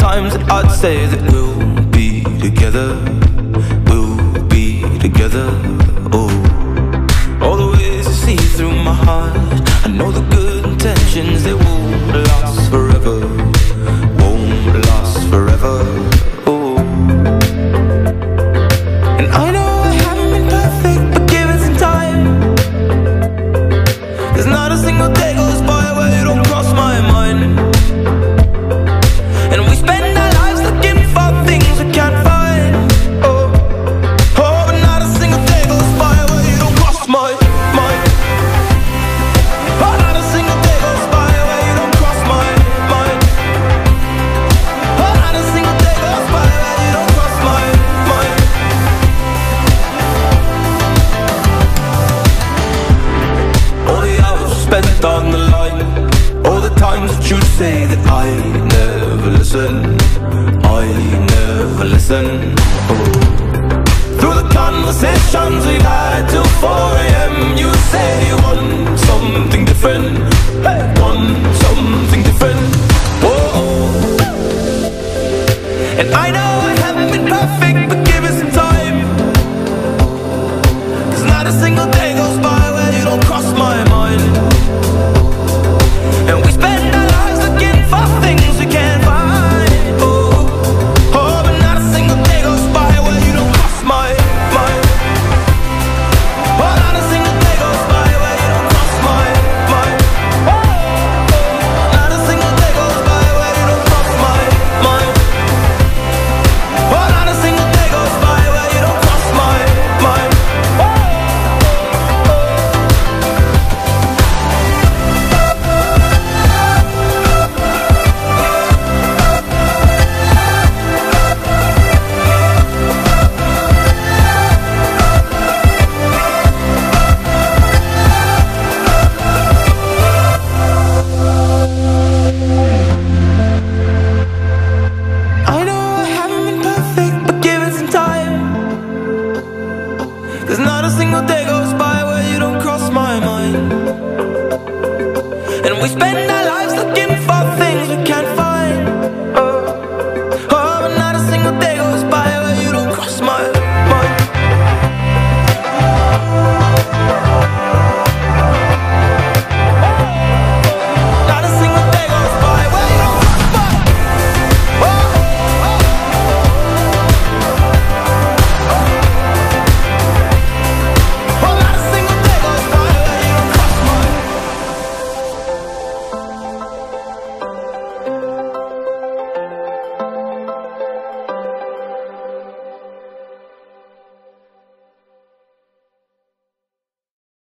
times that I'd say that we'll be together, we'll be together. Oh, all the ways you see through my heart, I know the good intentions, they won't last forever, won't last forever. Oh, and I know I haven't been perfect, but give it some time. There's not a single day goes by where you don't cross my mind. And we spend our lives looking for things we can't find. Oh, oh, but not a single day goes by where you don't cross my mind. Oh, not a single day goes by where you don't cross my mind. Oh, not a single day goes by where you don't cross my mind. All the hours spent on the line, all the times that you say that I never listen, I never listen. Oh. Through the conversations we've had till 4 AM, you say you want something different, hey, want something different. Oh, and I know